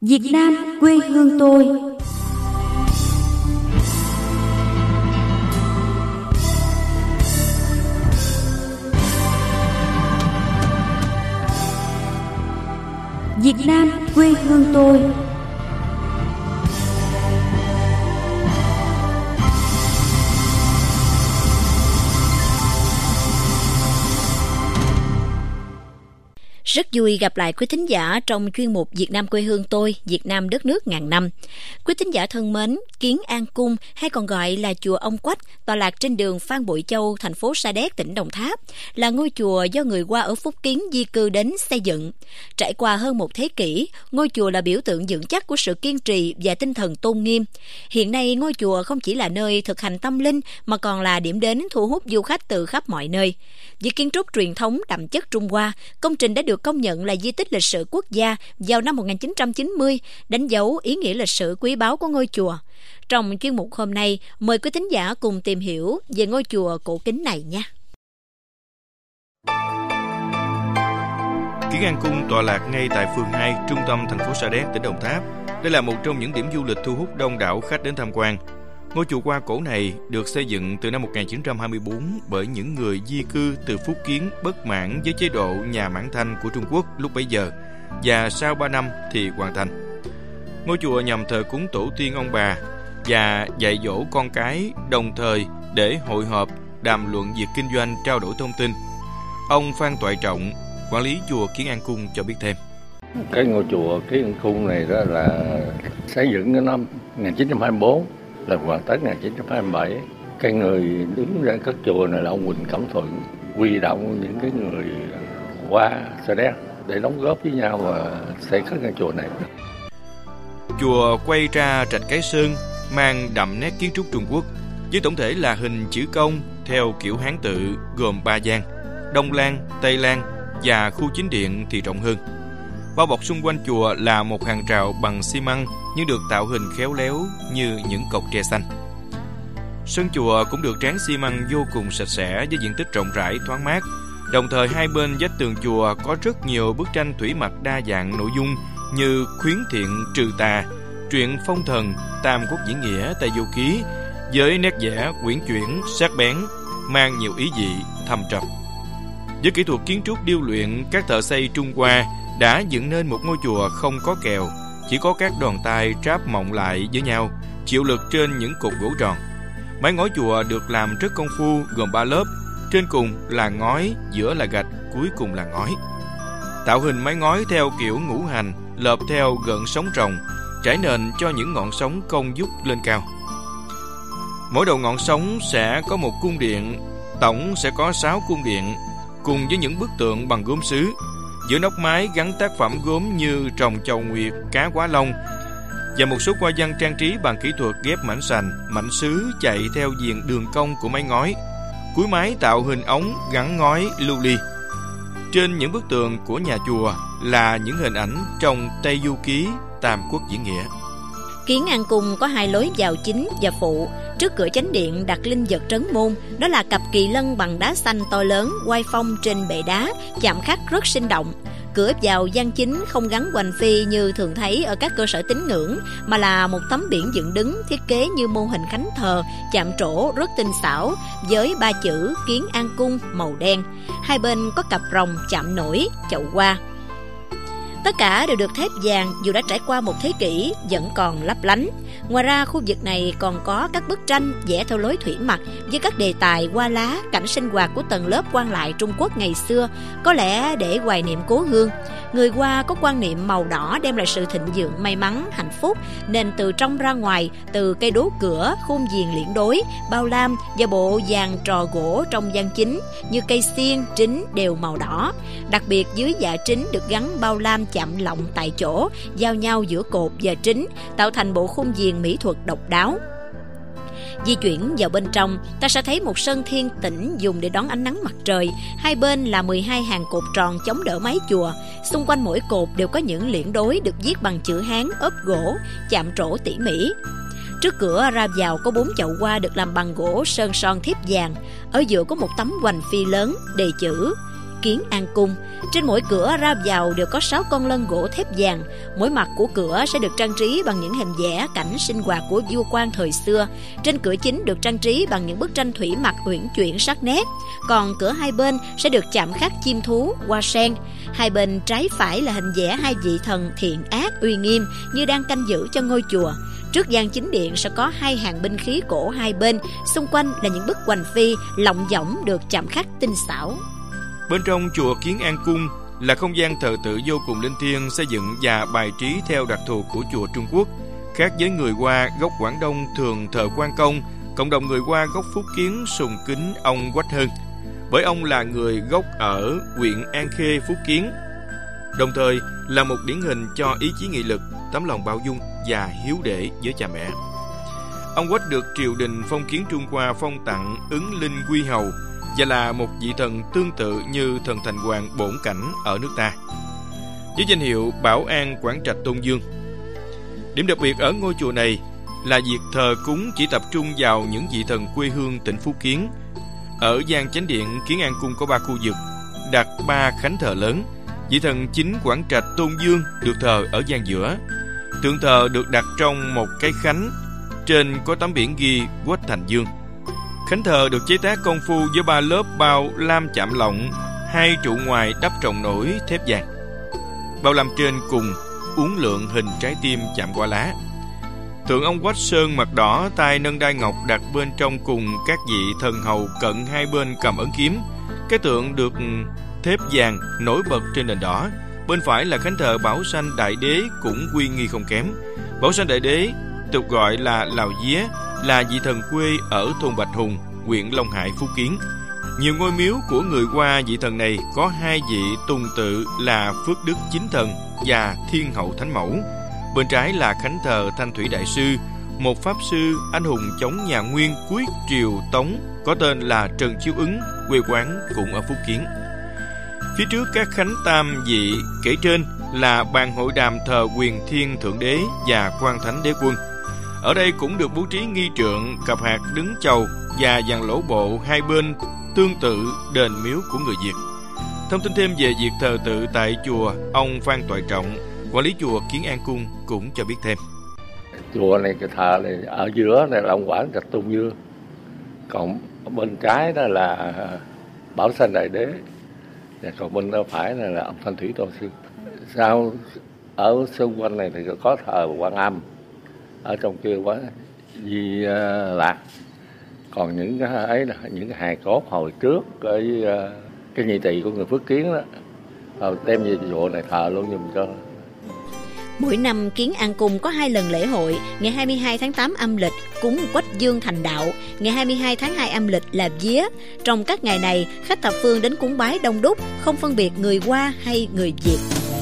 Việt Nam quê hương tôi. Việt Nam quê hương tôi. Rất vui gặp lại quý thính giả trong chuyên mục Việt Nam quê hương tôi, Việt Nam đất nước ngàn năm. Quý thính giả thân mến, Kiến An Cung hay còn gọi là chùa Ông Quách, tọa lạc trên đường Phan Bội Châu, thành phố Sa Đéc, tỉnh Đồng Tháp, là ngôi chùa do người Hoa ở Phúc Kiến di cư đến xây dựng. Trải qua hơn một thế kỷ, ngôi chùa là biểu tượng vững chắc của sự kiên trì và tinh thần tôn nghiêm. Hiện nay, ngôi chùa không chỉ là nơi thực hành tâm linh mà còn là điểm đến thu hút du khách từ khắp mọi nơi. Với kiến trúc truyền thống đậm chất Trung Hoa, công trình đã được công nhận là di tích lịch sử quốc gia vào năm 1990, đánh dấu ý nghĩa lịch sử quý báu của ngôi chùa. Trong chuyên mục hôm nay, mời quý thính giả cùng tìm hiểu về ngôi chùa cổ kính này nha. Kiến An Cung tọa lạc ngay tại phường 2, trung tâm thành phố Sa Đéc, tỉnh Đồng Tháp. Đây là một trong những điểm du lịch thu hút đông đảo khách đến tham quan. Ngôi chùa Hoa cổ này được xây dựng từ năm 1924 bởi những người di cư từ Phúc Kiến bất mãn với chế độ nhà Mãn Thanh của Trung Quốc lúc bấy giờ, và sau 3 năm thì hoàn thành. Ngôi chùa nhằm thờ cúng tổ tiên ông bà và dạy dỗ con cái, đồng thời để hội họp, đàm luận việc kinh doanh, trao đổi thông tin. Ông Phan Toại Trọng, quản lý chùa Kiến An Cung cho biết thêm. Cái ngôi chùa Kiến An Cung này đó là xây dựng cái năm 1924, là hoàn tất 1927. Cái người đứng ra cất chùa này là ông Huỳnh Cẩm Thuận, huy động những cái người qua Sa Đéc để đóng góp với nhau và xây cất ngôi chùa này. Chùa quay ra Trạch Cái Sơn, mang đậm nét kiến trúc Trung Quốc, với tổng thể là hình chữ công theo kiểu Hán tự, gồm 3 gian: Đông Lan, Tây Lan và khu chính điện thì rộng hơn. Bao bọc xung quanh chùa là một hàng rào bằng xi măng nhưng được tạo hình khéo léo như những cột tre xanh. Sân chùa cũng được tráng xi măng vô cùng sạch sẽ với diện tích rộng rãi, thoáng mát. Đồng thời hai bên vách tường chùa có rất nhiều bức tranh thủy mặc đa dạng nội dung như khuyến thiện trừ tà, truyện phong thần, tam quốc diễn nghĩa, Tây Du Ký, với nét vẽ uyển chuyển, sắc bén, mang nhiều ý vị thâm trầm. Với kỹ thuật kiến trúc điêu luyện, các thợ xây Trung Hoa đã dựng nên một ngôi chùa không có kèo, chỉ có các đòn tay tráp mọng lại với nhau, chịu lực trên những cột gỗ tròn. Mái ngói chùa được làm rất công phu, gồm 3 lớp, trên cùng là ngói, giữa là gạch, cuối cùng là ngói. Tạo hình mái ngói theo kiểu ngũ hành, lợp theo gợn sóng rồng, trải nền cho những ngọn sóng cong vút lên cao. Mỗi đầu ngọn sóng sẽ có một cung điện, tổng sẽ có 6 cung điện, cùng với những bức tượng bằng gốm sứ. Giữa nóc mái gắn tác phẩm gốm như rồng chầu nguyệt, cá quá long và một số hoa văn trang trí bằng kỹ thuật ghép mảnh sành, mảnh sứ chạy theo viền đường cong của mái ngói. Cuối mái tạo hình ống gắn ngói lưu ly. Trên những bức tường của nhà chùa là những hình ảnh trong Tây Du Ký, Tam Quốc diễn nghĩa. Kiến An Cung có 2 lối vào chính và phụ. Trước cửa chánh điện đặt linh vật trấn môn, đó là cặp kỳ lân bằng đá xanh to lớn, oai phong trên bệ đá, chạm khắc rất sinh động. Cửa vào gian chính không gắn hoành phi như thường thấy ở các cơ sở tín ngưỡng, mà là một tấm biển dựng đứng thiết kế như mô hình khánh thờ, chạm trổ rất tinh xảo, với 3 chữ Kiến An Cung màu đen. Hai bên có cặp rồng chạm nổi, chậu hoa. Tất cả đều được thép vàng, dù đã trải qua một thế kỷ vẫn còn lấp lánh. Ngoài ra, khu vực này còn có các bức tranh vẽ theo lối thủy mặc với các đề tài hoa lá, cảnh sinh hoạt của tầng lớp quan lại Trung Quốc ngày xưa, có lẽ để hoài niệm cố hương. Người Hoa có quan niệm màu đỏ đem lại sự thịnh vượng, may mắn, hạnh phúc, nên từ trong ra ngoài, từ cây đố cửa, khung viền liễn đối, bao lam và bộ dàn trò gỗ trong gian chính như cây xiên, trính đều màu đỏ. Đặc biệt dưới dạ trính được gắn bao lam chạm lọng tại chỗ, giao nhau giữa cột và trính, tạo thành bộ khung viền mỹ thuật độc đáo. Di chuyển vào bên trong, ta sẽ thấy một sân thiên tĩnh dùng để đón ánh nắng mặt trời. Hai bên là 12 hàng cột tròn chống đỡ mái chùa. Xung quanh mỗi cột đều có những liễn đối được viết bằng chữ Hán ốp gỗ, chạm trổ tỉ mỉ. Trước cửa ra vào có 4 chậu hoa được làm bằng gỗ sơn son thiếp vàng. Ở giữa có một tấm hoành phi lớn đề chữ Kiến An Cung. Trên mỗi cửa ra vào đều có 6 con lân gỗ thép vàng. Mỗi mặt của cửa sẽ được trang trí bằng những hình vẽ cảnh sinh hoạt của vua quan thời xưa. Trên cửa chính được trang trí bằng những bức tranh thủy mặc uyển chuyển sắc nét. Còn cửa hai bên sẽ được chạm khắc chim thú, hoa sen. Hai bên trái phải là hình vẽ hai vị thần thiện ác uy nghiêm như đang canh giữ cho ngôi chùa. Trước gian chính điện sẽ có 2 hàng binh khí cổ hai bên, xung quanh là những bức hoành phi, lọng võng được chạm khắc tinh xảo. Bên trong chùa Kiến An Cung là không gian thờ tự vô cùng linh thiêng, xây dựng và bài trí theo đặc thù của chùa Trung Quốc. Khác với người Hoa gốc Quảng Đông thường thờ Quan Công, cộng đồng người Hoa gốc Phúc Kiến sùng kính ông Quách Hơn, bởi ông là người gốc ở huyện An Khê, Phúc Kiến, đồng thời là một điển hình cho ý chí nghị lực, tấm lòng bao dung và hiếu đệ với cha mẹ. Ông Quách được triều đình phong kiến Trung Hoa phong tặng Ứng Linh Quy Hầu và là một vị thần tương tự như thần Thành Hoàng Bổn Cảnh ở nước ta, với danh hiệu Bảo An Quảng Trạch Tôn Dương. Điểm đặc biệt ở ngôi chùa này là việc thờ cúng chỉ tập trung vào những vị thần quê hương tỉnh Phúc Kiến. Ở gian chánh điện Kiến An Cung có 3 khu vực, đặt 3 khánh thờ lớn. Vị thần chính Quảng Trạch Tôn Dương được thờ ở gian giữa. Tượng thờ được đặt trong một cái khánh, trên có tấm biển ghi Quách Thành Dương. Khánh thờ được chế tác công phu với 3 lớp bao lam chạm lọng, 2 trụ ngoài đắp trồng nổi thép vàng. Bao lam trên cùng uốn lượn hình trái tim chạm qua lá. Tượng ông Quách sơn mặt đỏ, tay nâng đai ngọc đặt bên trong cùng các vị thần hầu cận hai bên cầm ấn kiếm. Cái tượng được thép vàng nổi bật trên nền đỏ. Bên phải là khánh thờ Bảo Sanh Đại Đế cũng uy nghi không kém. Bảo Sanh Đại Đế tục gọi là Lào Día, là vị thần quê ở thôn Bạch Hùng, huyện Long Hải, Phúc Kiến. Nhiều ngôi miếu của người Hoa vị thần này có 2 vị tùng tự là Phước Đức Chính Thần và Thiên Hậu Thánh Mẫu. Bên trái là khánh thờ Thanh Thủy Đại Sư, một pháp sư anh hùng chống nhà Nguyên cuối triều Tống có tên là Trần Chiếu Ứng, quê quán cũng ở Phúc Kiến. Phía trước các khánh tam vị kể trên là bàn hội đàm thờ Quyền Thiên Thượng Đế và Quan Thánh Đế Quân. Ở đây cũng được bố trí nghi trượng, cặp hạt đứng chầu và dàn lỗ bộ hai bên tương tự đền miếu của người Việt. Thông tin thêm về việc thờ tự tại chùa, ông Phan Toại Trọng, quản lý chùa Kiến An Cung cũng cho biết thêm. Chùa này, cái thờ này ở giữa này là ông Quảng Trạch Tôn Dương, còn bên trái đó là Bảo Sanh Đại Đế, và còn bên phải này là ông Thanh Thủy Tôn Sư. Sau ở xung quanh này thì có thờ Quan Âm, ở trong kia quá Di Lạc. Còn những cái ấy là những cái hài cốt hồi trước cái nhị tỳ của người Phước Kiến đó, đem về chùa này thờ luôn giùm cho. Mỗi năm Kiến An Cung có 2 lần lễ hội, ngày 22 tháng 8 âm lịch cúng Quách Dương thành đạo, ngày 22 tháng 2 âm lịch là vía. Trong các ngày này, khách thập phương đến cúng bái đông đúc, không phân biệt người Hoa hay người Việt.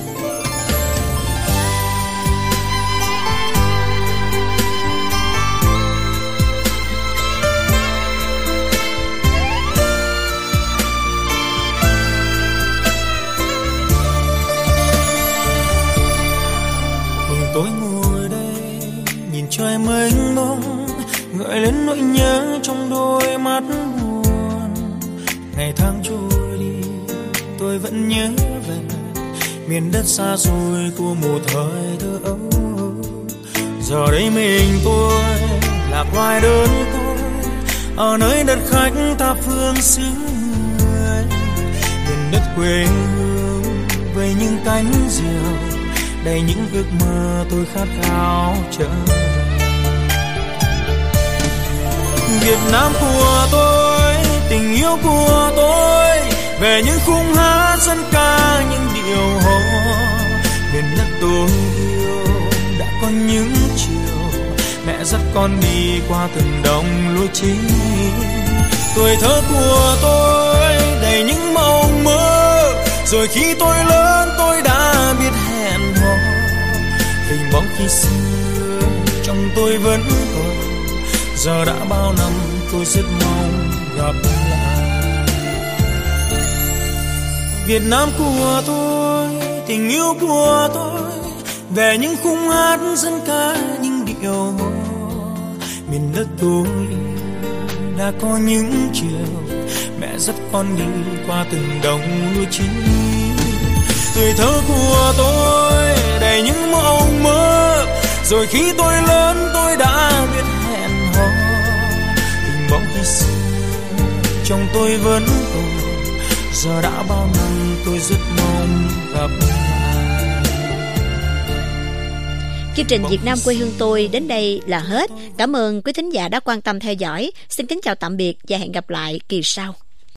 Tôi ngồi đây nhìn trời mênh mông, gợi lên nỗi nhớ trong đôi mắt buồn. Ngày tháng trôi đi tôi vẫn nhớ về miền đất xa xôi của một thời thơ ấu. Giờ đây mình tôi lạc loài đơn côi ở nơi đất khách tha phương xứ người. Miền đất quê hương với những cánh diều đầy những ước mơ tôi khát khao trở về. Việt Nam của tôi, tình yêu của tôi, về những khung hát dân ca những điệu hò. Miền đất tôi yêu đã có những chiều mẹ dắt con đi qua từng đồng lúa chín. Tuổi thơ của tôi đầy những mộng mơ, rồi khi tôi lớn tôi đã biết hẹn hò. Hình bóng khi xưa trong tôi vẫn còn, giờ đã bao năm tôi rất mong gặp lại. Việt Nam của tôi, tình yêu của tôi, về những khung hát dân ca những điệu hò. Miền đất tôi đã có những chiều mẹ dắt con đi qua từng đồng lúa chín. Tuổi thơ của tôi đầy những mộng mơ, rồi khi tôi lớn tôi đã biết hẹn hò. Hình bóng khi xưa trong tôi vẫn còn, giờ đã bao năm tôi rất mong gặp lại. Chương trình Việt Nam quê hương tôi đến đây là hết. Cảm ơn quý thính giả đã quan tâm theo dõi. Xin kính chào tạm biệt và hẹn gặp lại kỳ sau.